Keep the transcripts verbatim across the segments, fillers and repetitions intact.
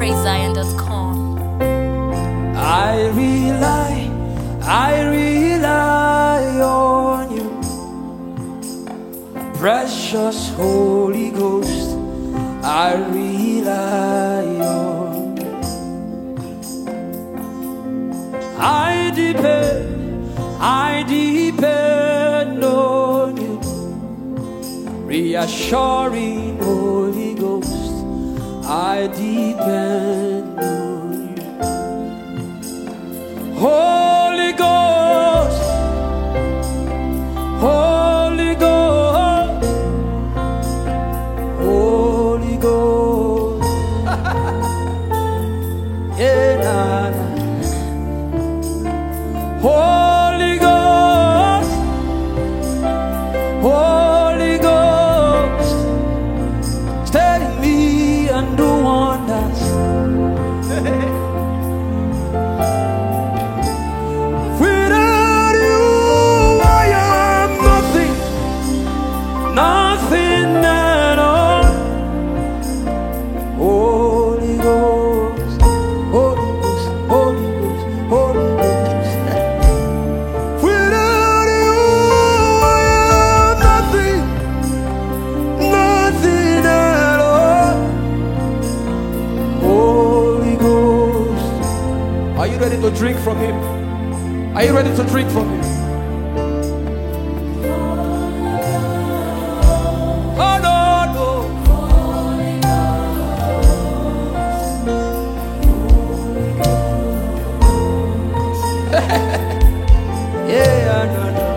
praise zion dot com. I rely, I rely on you, precious Holy Ghost. I rely on you. I depend, I depend on you, reassuring Holy Ghost. I depend on you. Holy Ghost, Holy Ghost, Holy Ghost. Yeah, nah, nah. Holy Ghost, Holy Ghost, steady me and do wonders. Without you, I am nothing, nothing at all. Holy Ghost, Holy Ghost, Holy Ghost, Holy Ghost. Without you, I am nothing, nothing at all. Holy Ghost. Are you ready to drink from him? Are you ready to drink from him? Oh no, no. Yeah, no, no.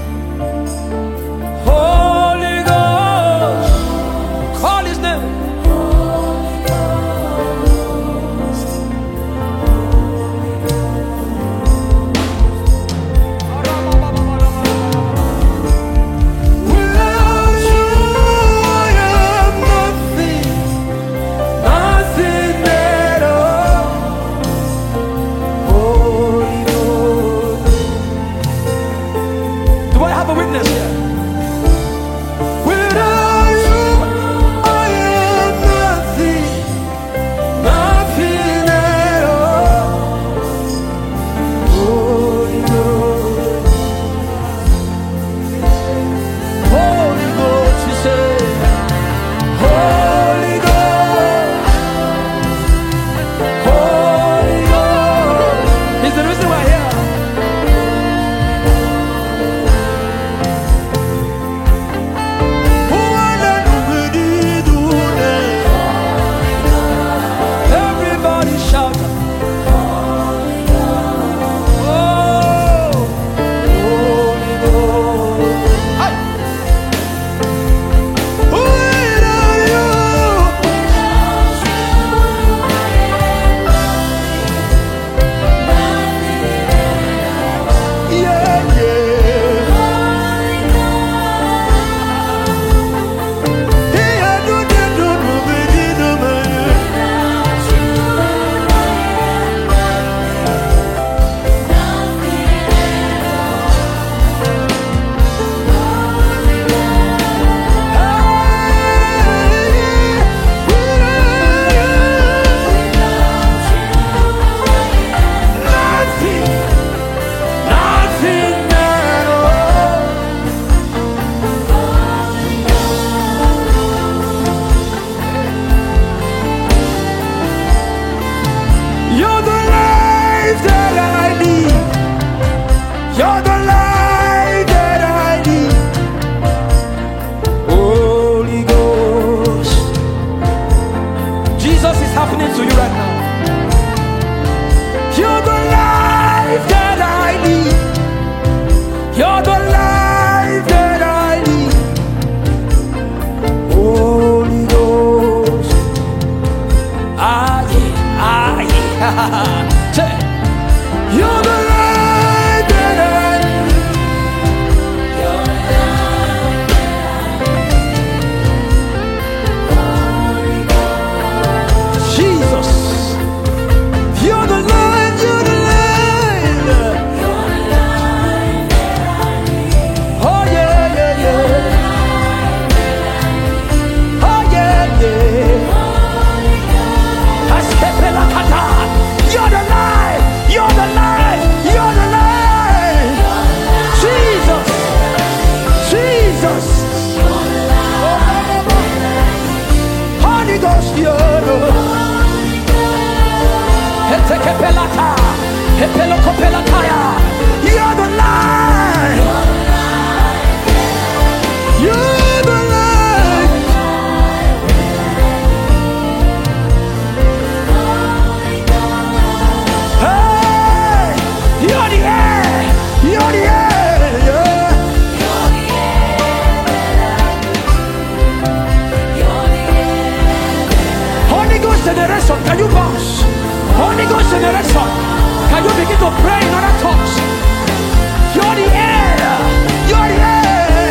Holy Ghost, call his name. Without you, I am nothing, nothing at all. Holy Ghost. Do I have a witness here? Without you, I am nothing, nothing at all. Holy Ghost, Holy Ghost, you say, Holy Ghost, Holy Ghost. Is the reason why here? Who wanna do with it, do that? Everybody shout, oh, Holy Ghost. Hey. Without you, yeah, yeah. Yeah, do that, do do with it, do that. You're the life that I need. You're the life that I need. Holy Ghost. Jesus is happening to you right now. You're the life that I need. You're the life that I need. Holy Ghost. Ah, yeah, ah, yeah. Say, you're the light that I need. You're the light that I need. Jesus, you're the light, you're the light. You're the light that I need. Oh yeah, yeah, yeah. Oh yeah, yeah. I step generation, can you bounce? Holy Ghost generation, can you begin to pray in other tongues? You're the air. You're the air.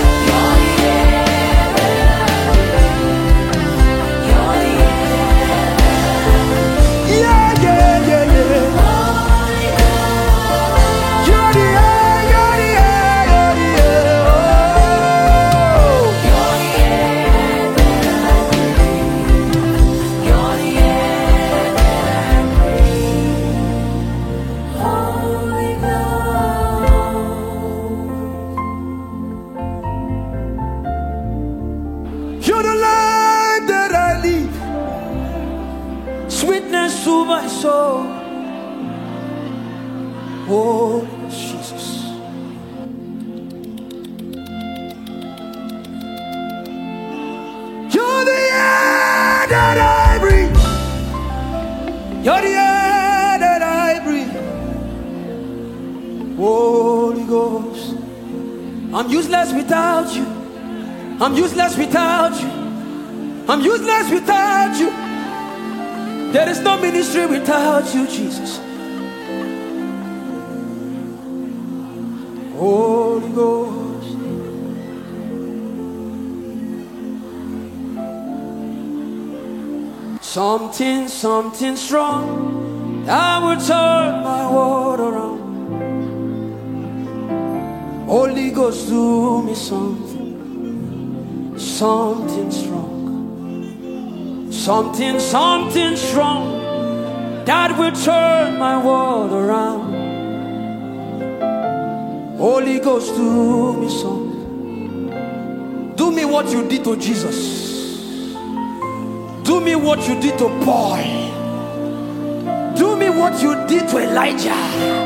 You're the life that I live, sweetness to my soul. Oh, Jesus. You're the air that I breathe. You're the air that I breathe. Holy Ghost, I'm useless without you. I'm useless without you. I'm useless without you. There is no ministry without you, Jesus. Holy Ghost. Something, something strong that will turn my world around. Holy Ghost, do me something. Something strong, something, something strong that will turn my world around. Holy Ghost, do me something. Do me what you did to Jesus. Do me what you did to Paul. Do me what you did to Elijah.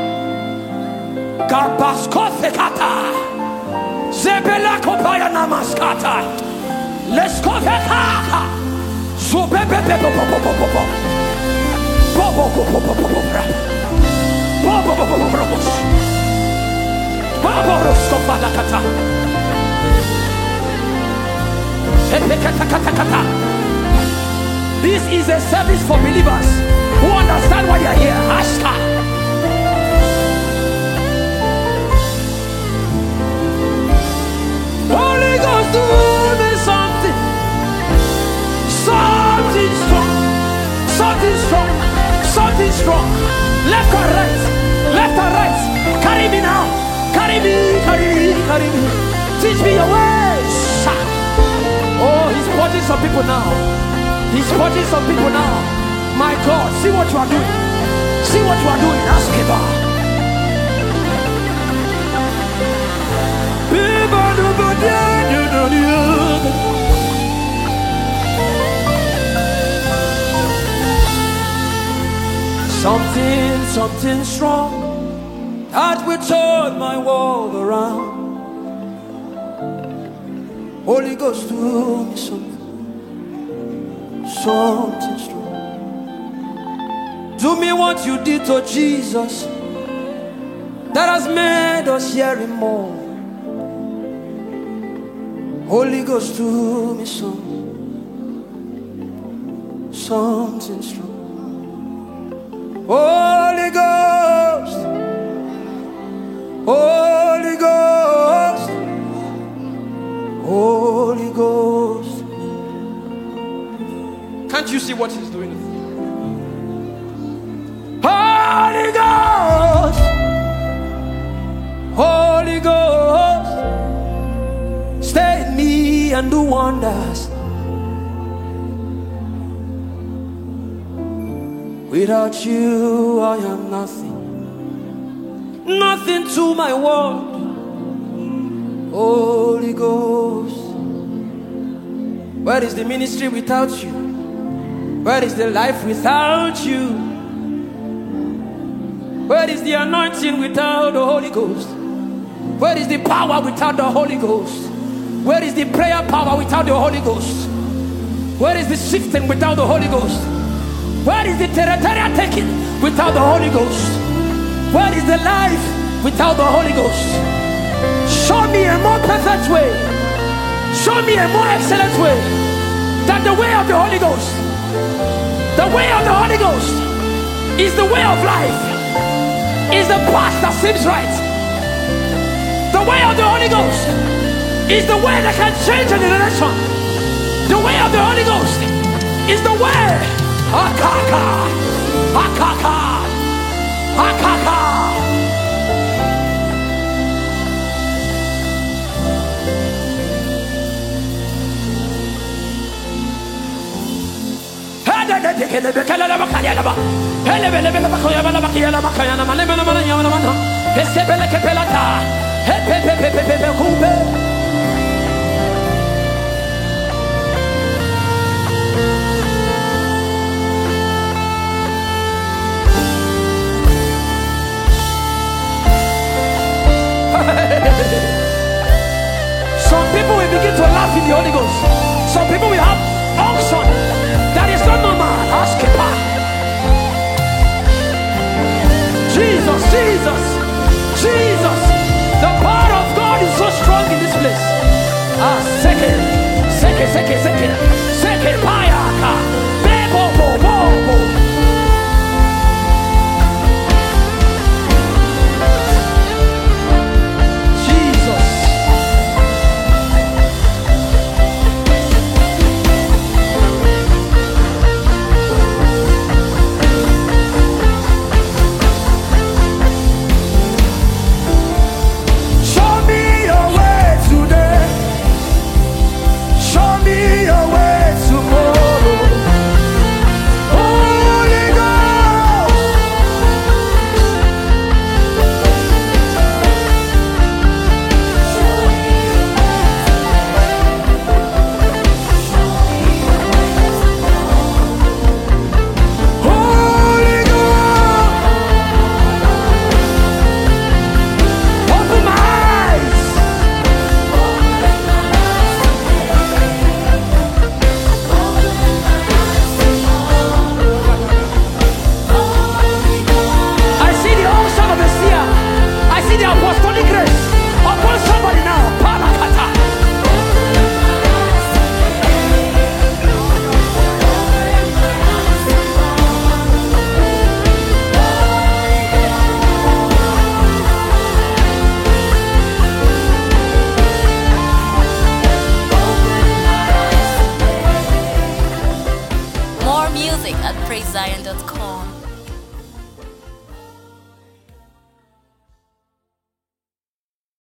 Garbaskofekata, Zebela kopaya namaskata. Let's go back. So baby, baby, baby, baby, this is a service for believers who understand why they are here. Ashka. Holy Ghost, do me something. Something strong, something strong, something strong. Left or right, left or right. Carry me now, carry me, carry me, carry me. Teach me your ways. Oh, he's purging some people now. He's purging some people now. My God, see what you are doing. See what you are doing. Ask him. Something, something strong that will turn my world around. Holy Ghost, do me something, something strong. Do me what you did to Jesus that has made us hear him more. Holy Ghost, do me something, something strong. Holy Ghost, Holy Ghost, Holy Ghost. Can't you see what he's doing? Holy Ghost, Holy Ghost, stay in me and do wonders. Without you, I am nothing, nothing to my world. Holy Ghost, where is the ministry without you? Where is the life without you? Where is the anointing without the Holy Ghost? Where is the power without the Holy Ghost? Where is the prayer power without the Holy Ghost? Where is the shifting without the Holy Ghost? Where is the territorial taking without the Holy Ghost? Where is the life without the Holy Ghost? Show me a more perfect way. Show me a more excellent way than the way of the Holy Ghost. The way of the Holy Ghost is the way of life, is the path that seems right. The way of the Holy Ghost is the way that can change a generation. The way of the Holy Ghost is the way. Akaka, akaka, akaka. Some people will begin to laugh in the Holy Ghost. Some people will have unction that is not normal. Ask it. Jesus, Jesus, Jesus. The power of God is so strong in this place. Ah, second, second, second, second, second, payaka, bebo, bo, bo, bo. Jesus. Music at praise zion dot com.